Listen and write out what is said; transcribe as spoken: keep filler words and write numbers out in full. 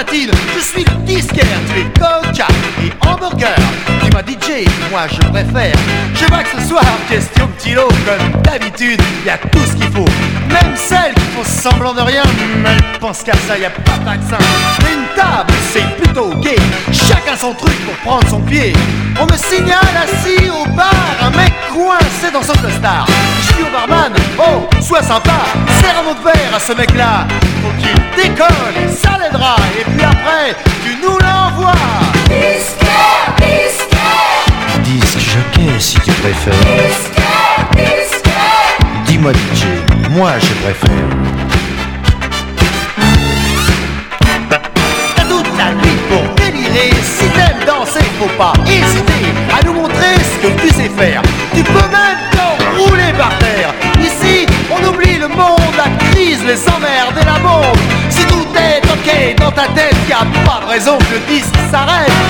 platine. Je suis le disquaire, tu es coca et hamburger. Dis-moi D J, moi je préfère. Je vois que ce soir, question kilo, comme d'habitude, y a tout ce qu'il faut. Même celles qui font semblant de rien, mais elles pensent qu'à ça, y a pas de vaccin. Mais une table, c'est plutôt gay. Chacun son truc pour prendre son pied. On me signale assis au bar, un mec coincé dans son costard. Je dis au barman, oh, sois sympa, serre un autre verre à ce mec-là. Faut qu'il décolle, ça l'aidera. Et puis après, tu nous l'envoies. Disquaire, disquaire. Disque jockey si tu préfères. Disquaire, disquaire. Dis-moi D J, moi je préfère. T'as toute la nuit pour délirer. Si t'aimes danser, faut pas hésiter à nous montrer ce que tu sais faire. Tu peux même t'enrouler par terre. Ici, on oublie le monde, la crise, les emmerdes et la bombe. Si tout est ok dans ta tête, y a pas de raison que le disque s'arrête.